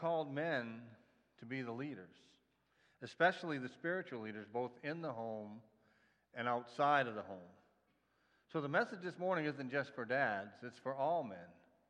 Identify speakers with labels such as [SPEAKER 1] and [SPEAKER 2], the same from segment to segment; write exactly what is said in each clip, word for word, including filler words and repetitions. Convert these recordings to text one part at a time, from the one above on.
[SPEAKER 1] called men to be the leaders, especially the spiritual leaders, both in the home and outside of the home. So the message this morning isn't just for dads, it's for all men.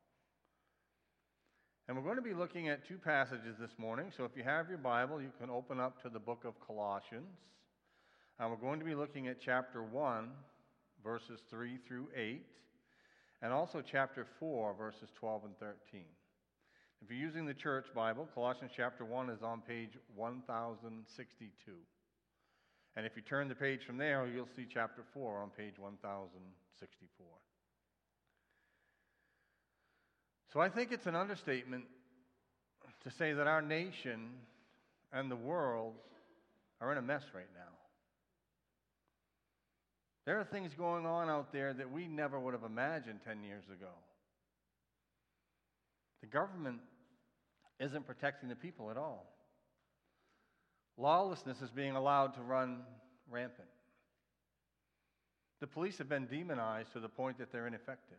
[SPEAKER 1] And we're going to be looking at two passages this morning. So if you have your Bible, you can open up to the book of Colossians. And we're going to be looking at chapter one, verses three through eight, and also chapter four, verses twelve and thirteen. If you're using the church Bible, Colossians chapter one is on page one thousand sixty-two. And if you turn the page from there, you'll see chapter four on page one thousand sixty-four. So I think it's an understatement to say that our nation and the world are in a mess right now. There are things going on out there that we never would have imagined ten years ago. The government isn't protecting the people at all. Lawlessness is being allowed to run rampant. The police have been demonized to the point that they're ineffective.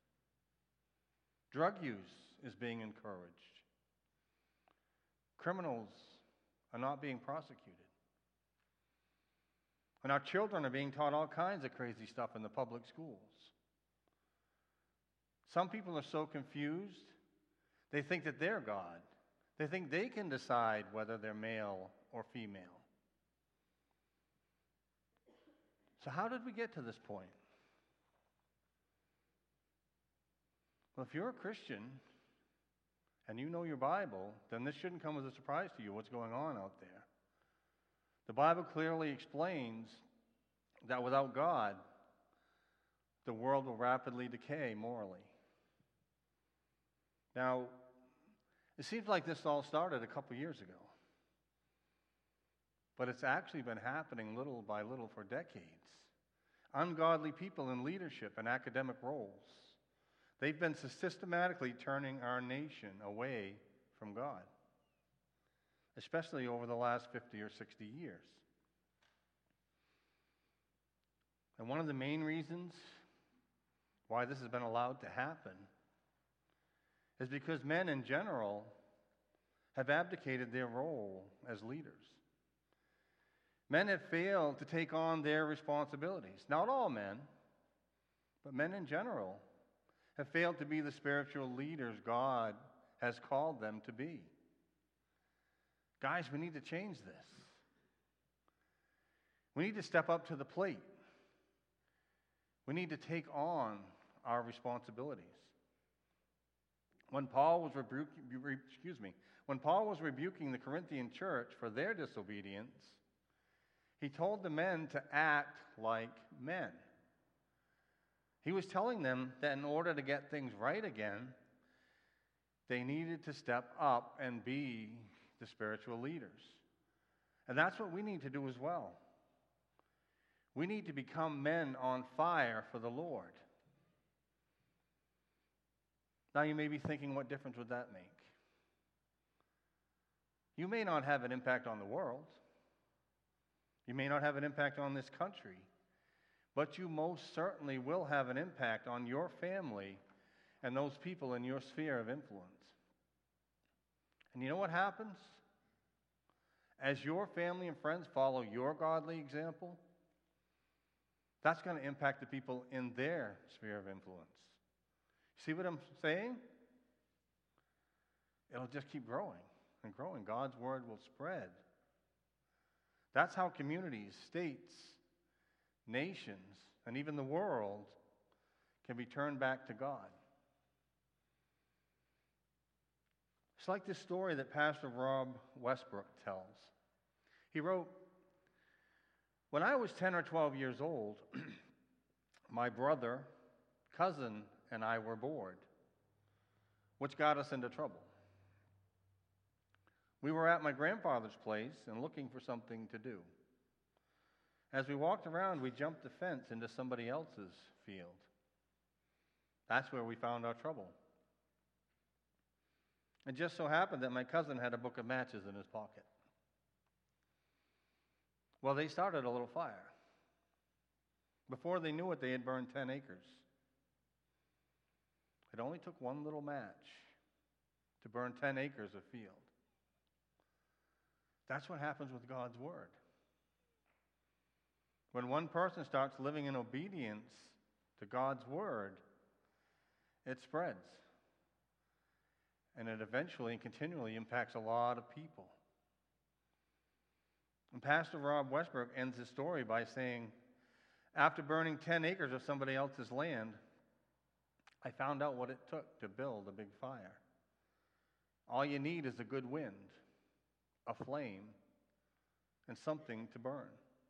[SPEAKER 1] Drug use is being encouraged. Criminals are not being prosecuted. And our children are being taught all kinds of crazy stuff in the public schools. Some people are so confused, they think that they're God. They think they can decide whether they're male or female. So how did we get to this point? Well, if you're a Christian and you know your Bible, then this shouldn't come as a surprise to you what's going on out there. The Bible clearly explains that without God, the world will rapidly decay morally. Now, it seems like this all started a couple years ago. But it's actually been happening little by little for decades. Ungodly people in leadership and academic roles, they've been systematically turning our nation away from God, especially over the last fifty or sixty years. And one of the main reasons why this has been allowed to happen is because men in general have abdicated their role as leaders. Men have failed to take on their responsibilities. Not all men, but men in general have failed to be the spiritual leaders God has called them to be. Guys, we need to change this. We need to step up to the plate. We need to take on our responsibilities. When Paul was rebuking, excuse me, when Paul was rebuking the Corinthian church for their disobedience, he told the men to act like men. He was telling them that in order to get things right again, they needed to step up and be the spiritual leaders. And that's what we need to do as well. We need to become men on fire for the Lord. Now you may be thinking, what difference would that make? You may not have an impact on the world. You may not have an impact on this country. But you most certainly will have an impact on your family and those people in your sphere of influence. And you know what happens? As your family and friends follow your godly example, that's going to impact the people in their sphere of influence. See what I'm saying? It'll just keep growing and growing. God's word will spread. That's how communities, states, nations, and even the world can be turned back to God. It's like this story that Pastor Rob Westbrook tells. He wrote, "When I was ten or twelve years old, my brother, cousin, and I were bored, which got us into trouble. We were at my grandfather's place and looking for something to do. As we walked around, we jumped the fence into somebody else's field. That's where we found our trouble. It just so happened that my cousin had a book of matches in his pocket. Well, they started a little fire. Before they knew it, they had burned ten acres. It only took one little match to burn ten acres of field. That's what happens with God's word. When one person starts living in obedience to God's word, it spreads. And it eventually and continually impacts a lot of people. And Pastor Rob Westbrook ends his story by saying, after burning ten acres of somebody else's land, I found out what it took to build a big fire. All you need is a good wind, a flame, and something to burn.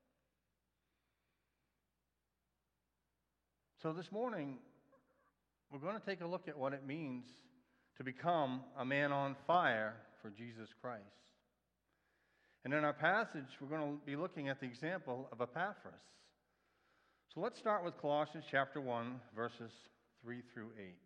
[SPEAKER 1] So this morning, we're going to take a look at what it means to become a man on fire for Jesus Christ. And in our passage, we're going to be looking at the example of Epaphras. So let's start with Colossians chapter one, verses three through eight.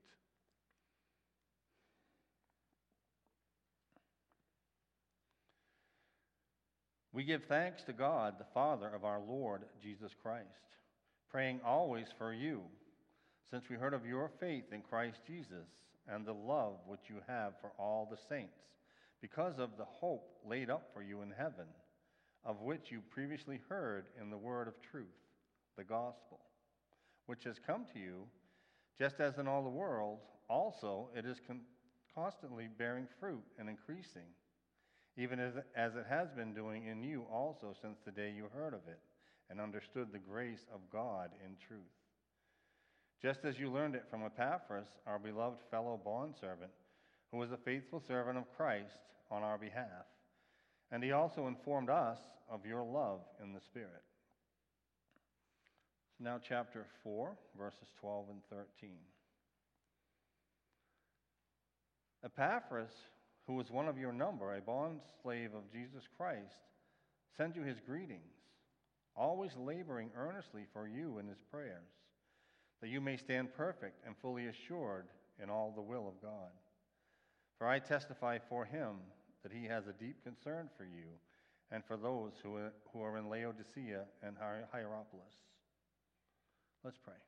[SPEAKER 1] We give thanks to God, the Father of our Lord Jesus Christ, praying always for you, since we heard of your faith in Christ Jesus and the love which you have for all the saints, because of the hope laid up for you in heaven, of which you previously heard in the word of truth, the gospel, which has come to you, just as in all the world, also it is con- constantly bearing fruit and increasing, even as, as it has been doing in you also since the day you heard of it and understood the grace of God in truth. Just as you learned it from Epaphras, our beloved fellow bondservant, who was a faithful servant of Christ on our behalf, and he also informed us of your love in the Spirit. So now chapter four, verses twelve and thirteen. Epaphras, who was one of your number, a bondslave of Jesus Christ, sends you his greetings, always laboring earnestly for you in his prayers, that you may stand perfect and fully assured in all the will of God. For I testify for him that he has a deep concern for you and for those who are, who are in Laodicea and Hierapolis. Let's pray.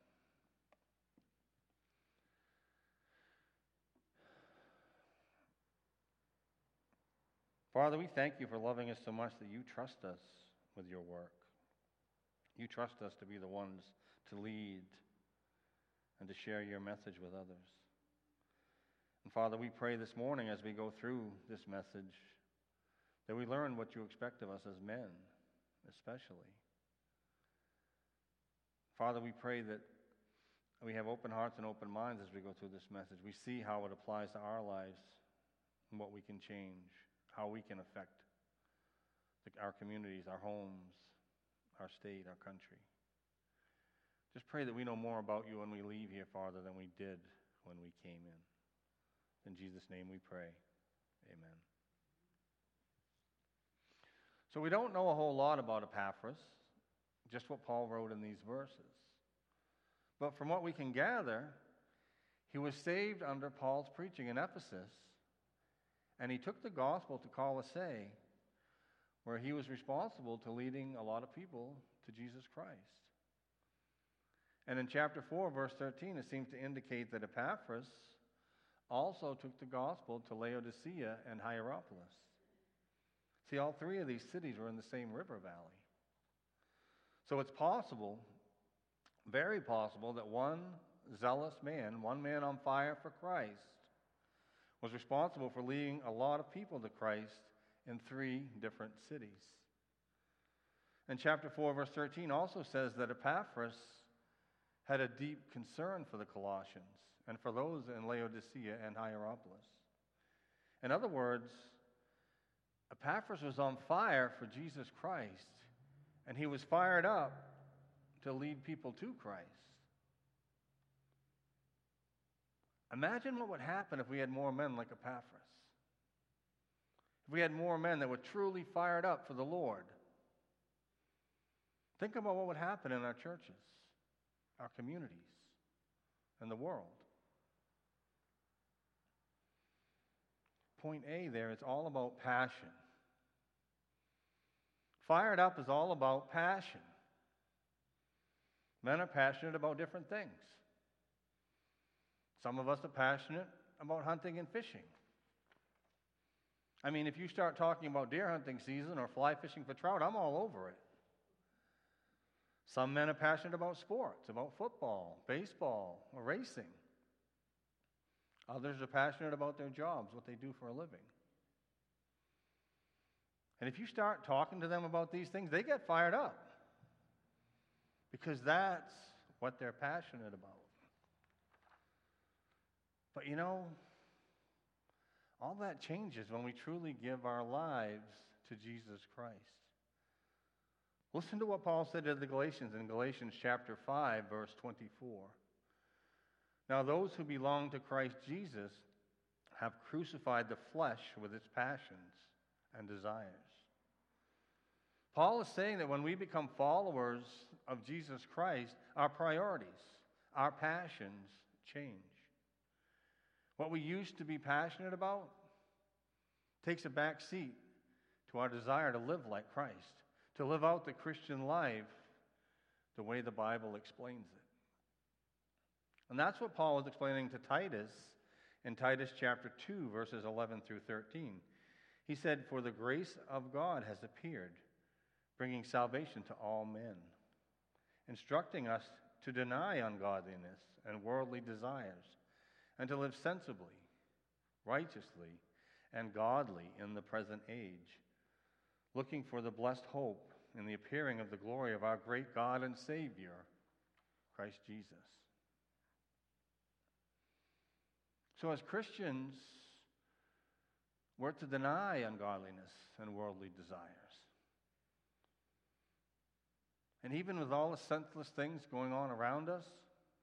[SPEAKER 1] Father, we thank you for loving us so much that you trust us with your work. You trust us to be the ones to lead and to share your message with others. And Father, we pray this morning as we go through this message that we learn what you expect of us as men, especially. Father, we pray that we have open hearts and open minds as we go through this message. We see how it applies to our lives and what we can change, how we can affect our communities, our homes, our state, our country. Just pray that we know more about you when we leave here, Father, than we did when we came in. In Jesus' name we pray. Amen. So we don't know a whole lot about Epaphras, just what Paul wrote in these verses. But from what we can gather, he was saved under Paul's preaching in Ephesus, and he took the gospel to Colossae, where he was responsible to leading a lot of people to Jesus Christ. And in chapter four, verse thirteen, it seems to indicate that Epaphras also took the gospel to Laodicea and Hierapolis. See, all three of these cities were in the same river valley. So it's possible, very possible, that one zealous man, one man on fire for Christ, was responsible for leading a lot of people to Christ in three different cities. And chapter four, verse thirteen also says that Epaphras had a deep concern for the Colossians and for those in Laodicea and Hierapolis. In other words, Epaphras was on fire for Jesus Christ, and he was fired up to lead people to Christ. Imagine what would happen if we had more men like Epaphras. If we had more men that were truly fired up for the Lord. Think about what would happen in our churches, our communities, and the world. Point A there, it's all about passion. Fired up is all about passion. Men are passionate about different things. Some of us are passionate about hunting and fishing. I mean, if you start talking about deer hunting season or fly fishing for trout, I'm all over it. Some men are passionate about sports, about football, baseball, or racing. Others are passionate about their jobs, what they do for a living. And if you start talking to them about these things, they get fired up because that's what they're passionate about. But you know, all that changes when we truly give our lives to Jesus Christ. Listen to what Paul said to the Galatians in Galatians chapter five, verse twenty-four. Now those who belong to Christ Jesus have crucified the flesh with its passions and desires. Paul is saying that when we become followers of Jesus Christ, our priorities, our passions change. What we used to be passionate about takes a back seat to our desire to live like Christ, to live out the Christian life the way the Bible explains it. And that's what Paul is explaining to Titus in Titus chapter two, verses eleven through thirteen. He said, "For the grace of God has appeared, bringing salvation to all men, instructing us to deny ungodliness and worldly desires, and to live sensibly, righteously, and godly in the present age, looking for the blessed hope in the appearing of the glory of our great God and Savior, Christ Jesus." So as Christians, we're to deny ungodliness and worldly desires. And even with all the senseless things going on around us,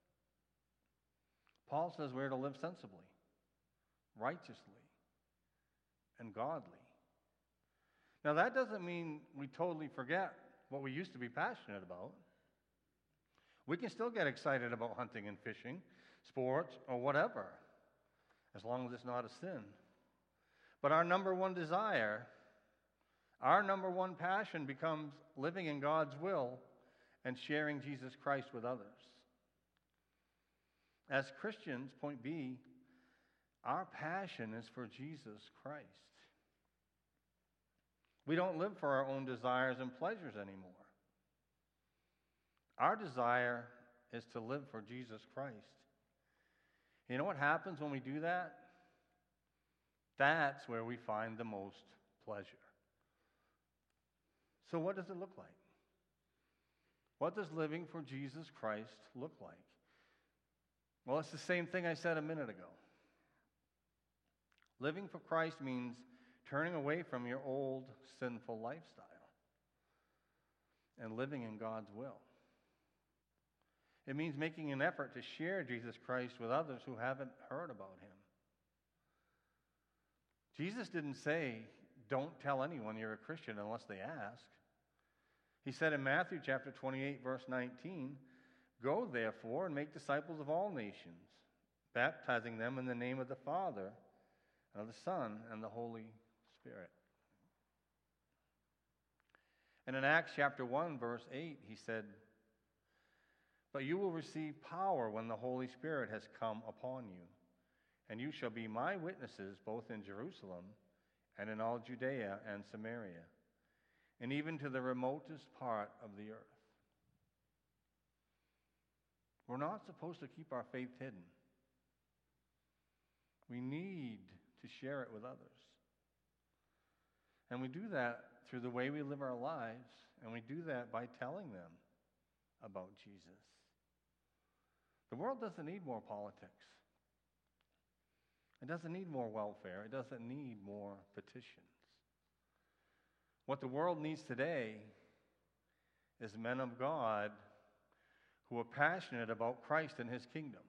[SPEAKER 1] Paul says we're to live sensibly, righteously, and godly. Now that doesn't mean we totally forget what we used to be passionate about. We can still get excited about hunting and fishing, sports, or whatever, as long as it's not a sin. But our number one desire, our number one passion becomes living in God's will and sharing Jesus Christ with others. As Christians, point B, our passion is for Jesus Christ. We don't live for our own desires and pleasures anymore. Our desire is to live for Jesus Christ. You know what happens when we do that? That's where we find the most pleasure. So what does it look like? What does living for Jesus Christ look like? Well, it's the same thing I said a minute ago. Living for Christ means turning away from your old sinful lifestyle and living in God's will. It means making an effort to share Jesus Christ with others who haven't heard about him. Jesus didn't say, don't tell anyone you're a Christian unless they ask. He said in Matthew chapter twenty-eight, verse nineteen, "Go therefore and make disciples of all nations, baptizing them in the name of the Father, and of the Son, and the Holy Spirit." And in Acts chapter one, verse eight, he said, "But you will receive power when the Holy Spirit has come upon you, and you shall be my witnesses both in Jerusalem and in all Judea and Samaria, and even to the remotest part of the earth." We're not supposed to keep our faith hidden. We need to share it with others. And we do that through the way we live our lives, and we do that by telling them about Jesus. The world doesn't need more politics. It doesn't need more welfare. It doesn't need more petitions. What the world needs today is men of God who are passionate about Christ and his kingdom.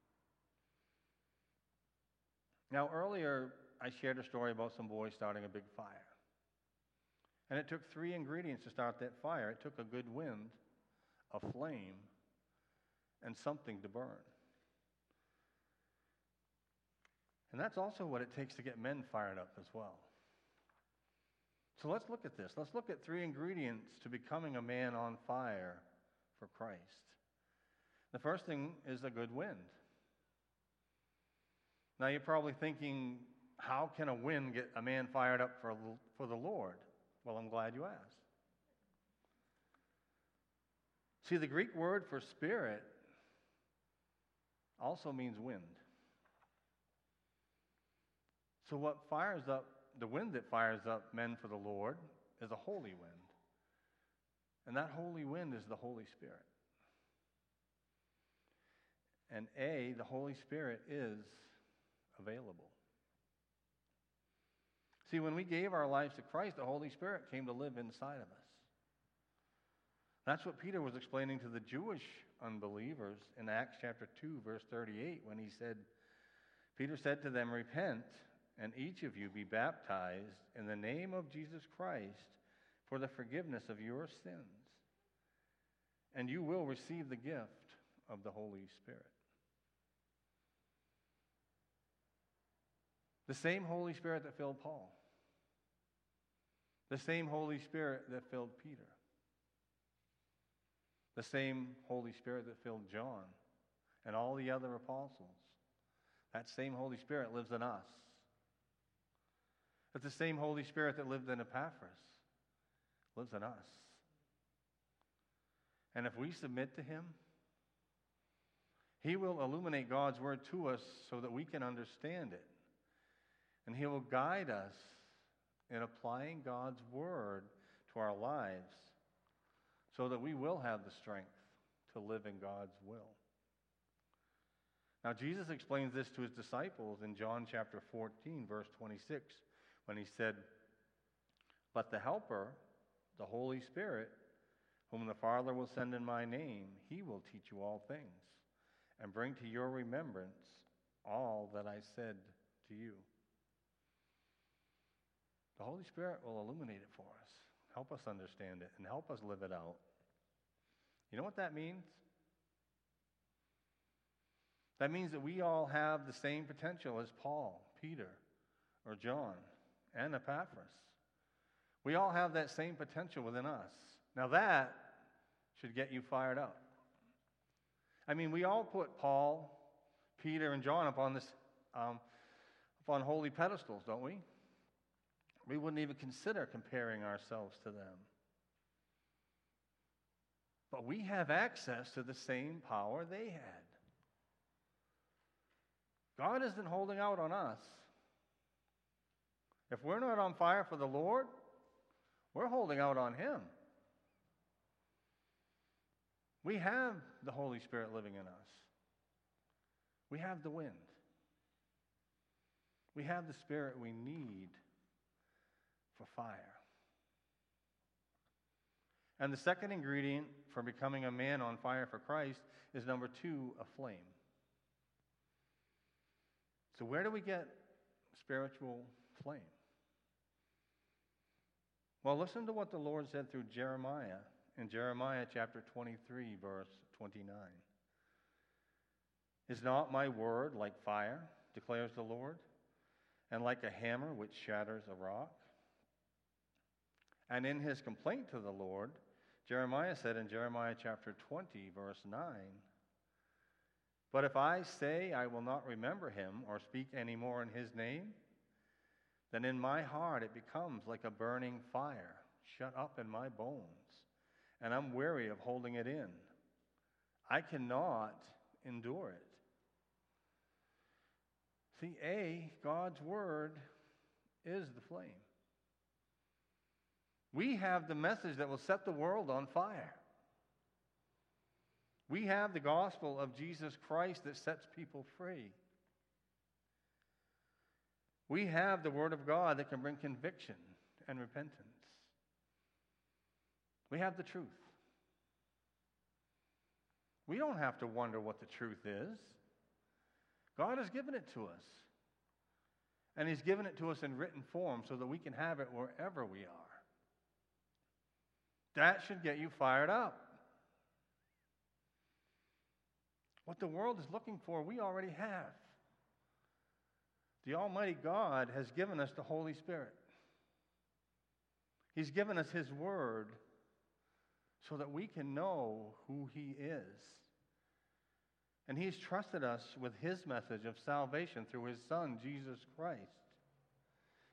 [SPEAKER 1] Now, earlier, I shared a story about some boys starting a big fire. And it took three ingredients to start that fire. It took a good wind, a flame, and something to burn. And that's also what it takes to get men fired up as well. So let's look at this. Let's look at three ingredients to becoming a man on fire for Christ. The first thing is a good wind. Now you're probably thinking, how can a wind get a man fired up for, for the Lord? Well, I'm glad you asked. See, the Greek word for spirit also means wind. So what fires up, the wind that fires up men for the Lord is a holy wind. And that holy wind is the Holy Spirit. And A, the Holy Spirit is available. See, when we gave our lives to Christ, the Holy Spirit came to live inside of us. That's what Peter was explaining to the Jewish unbelievers in Acts chapter two, verse thirty-eight, when he said, Peter said to them, repent, and each of you be baptized in the name of Jesus Christ for the forgiveness of your sins, and you will receive the gift of the Holy Spirit. The same Holy Spirit that filled Paul. The same Holy Spirit that filled Peter. The same Holy Spirit that filled John and all the other apostles. That same Holy Spirit lives in us. But the same Holy Spirit that lived in Epaphras lives in us. And if we submit to him, he will illuminate God's word to us so that we can understand it. And he will guide us in applying God's word to our lives so that we will have the strength to live in God's will. Now, Jesus explains this to his disciples in John chapter fourteen, verse twenty-six, when he said, but the Helper, the Holy Spirit, whom the Father will send in my name, he will teach you all things and bring to your remembrance all that I said to you. The Holy Spirit will illuminate it for us, help us understand it, and help us live it out. You know what that means? That means that we all have the same potential as Paul, Peter, or John, and Epaphras. We all have that same potential within us. Now that should get you fired up. I mean, we all put Paul, Peter, and John up on this, um, up on holy pedestals, don't we? We wouldn't even consider comparing ourselves to them. But we have access to the same power they had. God isn't holding out on us. If we're not on fire for the Lord, we're holding out on him. We have the Holy Spirit living in us. We have the wind. We have the Spirit we need for fire. And the second ingredient for becoming a man on fire for Christ is number two, a flame. So where do we get spiritual flame? Well, listen to what the Lord said through Jeremiah in Jeremiah chapter twenty-three, verse twenty-nine. Is not my word like fire, declares the Lord, and like a hammer which shatters a rock? And in his complaint to the Lord, Jeremiah said in Jeremiah chapter twenty, verse nine, but if I say I will not remember him or speak any more in his name, then in my heart it becomes like a burning fire shut up in my bones, and I'm weary of holding it in. I cannot endure it. See, A, God's word is the flame. We have the message that will set the world on fire. We have the gospel of Jesus Christ that sets people free. We have the word of God that can bring conviction and repentance. We have the truth. We don't have to wonder what the truth is. God has given it to us. And he's given it to us in written form so that we can have it wherever we are. That should get you fired up. What the world is looking for, we already have. The Almighty God has given us the Holy Spirit. He's given us his word so that we can know who he is. And he's trusted us with his message of salvation through his Son, Jesus Christ.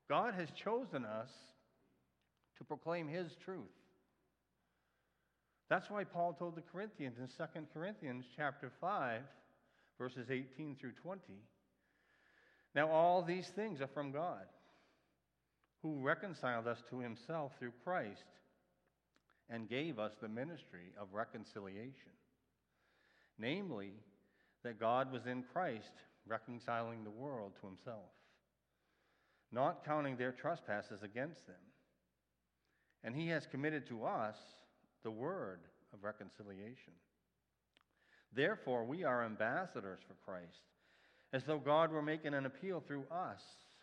[SPEAKER 1] God has chosen us to proclaim his truth. That's why Paul told the Corinthians in Second Corinthians chapter five, verses eighteen through twenty, now all these things are from God, who reconciled us to himself through Christ and gave us the ministry of reconciliation. Namely, that God was in Christ reconciling the world to himself, not counting their trespasses against them. And he has committed to us the word of reconciliation. Therefore, we are ambassadors for Christ, as though God were making an appeal through us.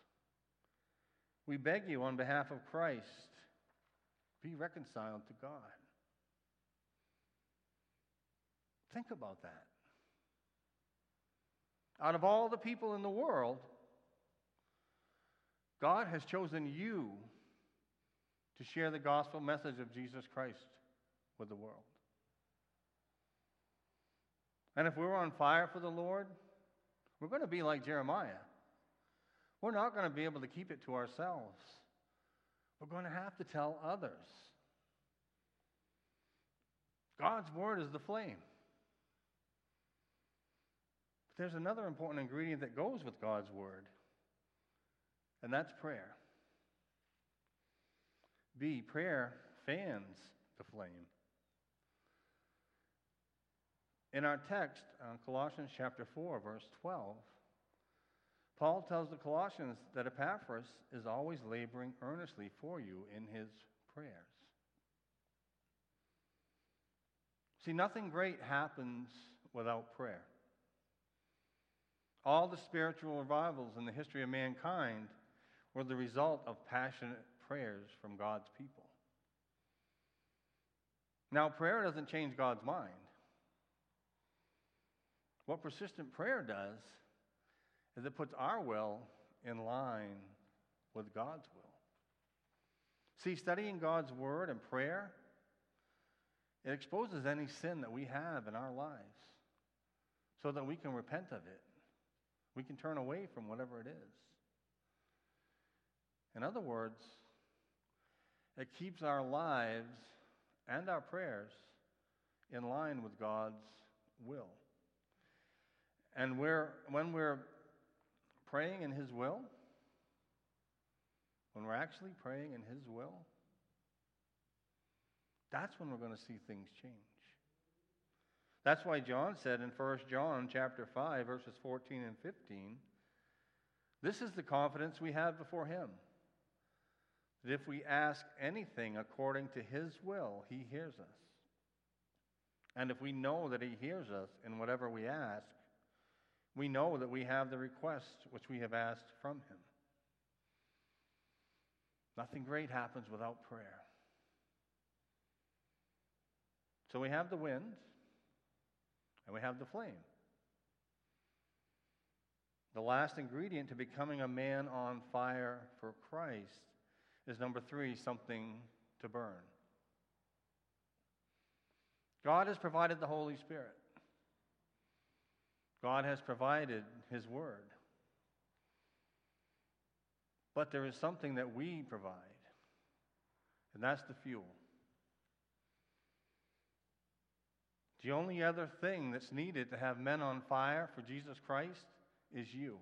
[SPEAKER 1] We beg you on behalf of Christ, be reconciled to God. Think about that. Out of all the people in the world, God has chosen you to share the gospel message of Jesus Christ with the world. And if we're on fire for the Lord, we're going to be like Jeremiah. We're not going to be able to keep it to ourselves. We're going to have to tell others. God's word is the flame. But there's another important ingredient that goes with God's word, and that's prayer. B, prayer fans the flame. In our text, uh, Colossians chapter four, verse twelve, Paul tells the Colossians that Epaphras is always laboring earnestly for you in his prayers. See, nothing great happens without prayer. All the spiritual revivals in the history of mankind were the result of passionate prayers from God's people. Now, prayer doesn't change God's mind. What persistent prayer does is it puts our will in line with God's will. See, studying God's word and prayer, it exposes any sin that we have in our lives so that we can repent of it. We can turn away from whatever it is. In other words, it keeps our lives and our prayers in line with God's will. And we're, when we're praying in his will, when we're actually praying in his will, that's when we're going to see things change. That's why John said in First John chapter five, verses fourteen and fifteen, this is the confidence we have before him, that if we ask anything according to his will, he hears us. And if we know that he hears us in whatever we ask, we know that we have the request which we have asked from him. Nothing great happens without prayer. So we have the wind, and we have the flame. The last ingredient to becoming a man on fire for Christ is number three, something to burn. God has provided the Holy Spirit. God has provided his word. But there is something that we provide, and that's the fuel. The only other thing that's needed to have men on fire for Jesus Christ is you.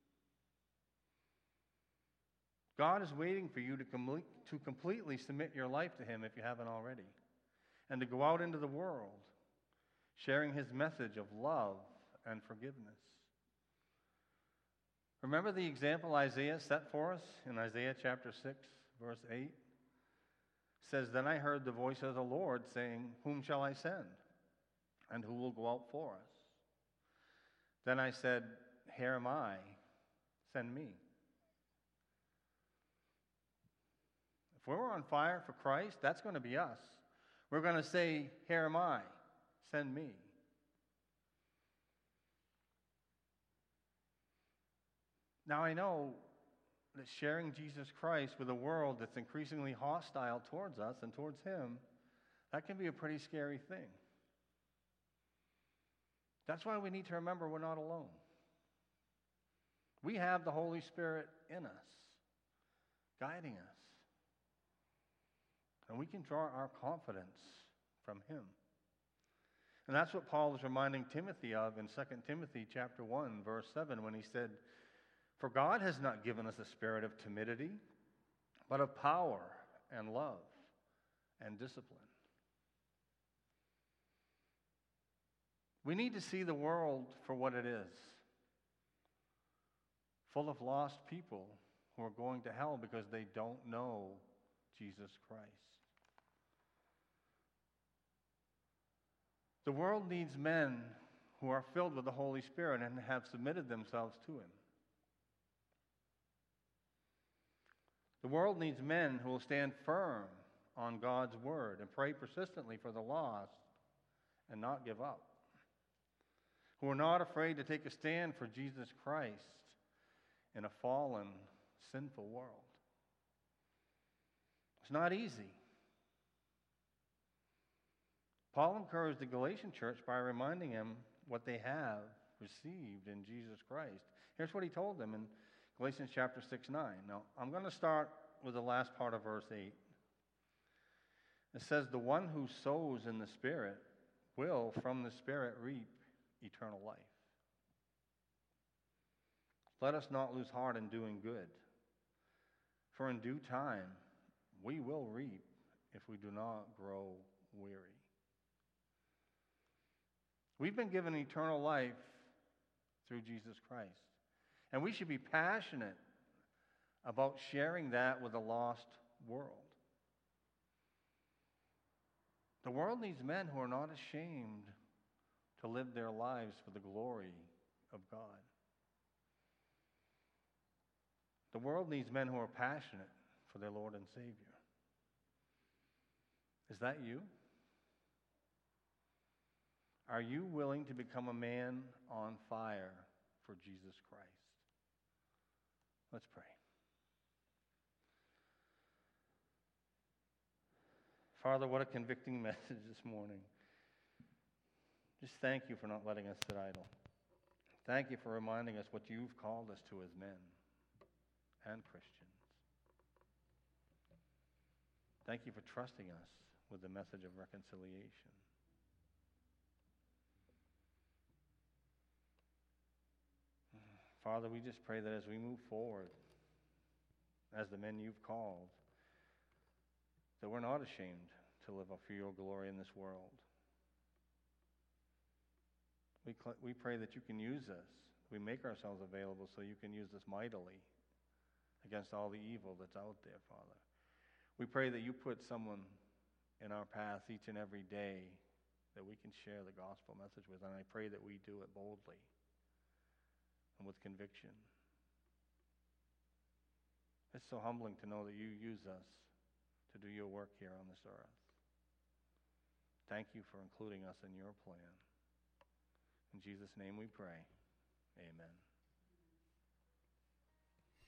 [SPEAKER 1] God is waiting for you to, com- to completely submit your life to him if you haven't already, and to go out into the world sharing his message of love and forgiveness. Remember the example Isaiah set for us in Isaiah chapter six, verse eight? It says, "Then I heard the voice of the Lord saying, 'Whom shall I send? And who will go out for us?' Then I said, 'Here am I, send me.'" If we're on fire for Christ, that's going to be us. We're going to say, "Here am I, send me." Now I know that sharing Jesus Christ with a world that's increasingly hostile towards us and towards him, that can be a pretty scary thing. That's why we need to remember we're not alone. We have the Holy Spirit in us. guiding us. And we can draw our confidence from him. And that's what Paul is reminding Timothy of in Second Timothy chapter one, verse seven, when he said, "For God has not given us a spirit of timidity, but of power and love and discipline." We need to see the world for what it is, full of lost people who are going to hell because they don't know Jesus Christ. The world needs men who are filled with the Holy Spirit and have submitted themselves to him. The world needs men who will stand firm on God's word and pray persistently for the lost and not give up, who are not afraid to take a stand for Jesus Christ in a fallen, sinful world. It's not easy. Paul encouraged the Galatian church by reminding them what they have received in Jesus Christ. Here's what he told them in Galatians chapter six, nine. Now, I'm going to start with the last part of verse eight. It says, "The one who sows in the Spirit will from the Spirit reap eternal life. Let us not lose heart in doing good, for in due time we will reap if we do not grow weary." We've been given eternal life through Jesus Christ, and we should be passionate about sharing that with a lost world. The world needs men who are not ashamed to live their lives for the glory of God. The world needs men who are passionate for their Lord and Savior. Is that you? Are you willing to become a man on fire for Jesus Christ? Let's pray. Father, what a convicting message this morning. Just thank you for not letting us sit idle. Thank you for reminding us what you've called us to as men and Christians. Thank you for trusting us with the message of reconciliation. Father, we just pray that as we move forward, as the men you've called, that we're not ashamed to live for your glory in this world. We, cl- we pray that you can use us. We make ourselves available so you can use us mightily against all the evil that's out there, Father. We pray that you put someone in our path each and every day that we can share the gospel message with, and I pray that we do it boldly and with conviction. It's so humbling to know that you use us to do your work here on this earth. Thank you for including us in your plan. In Jesus' name we pray. Amen.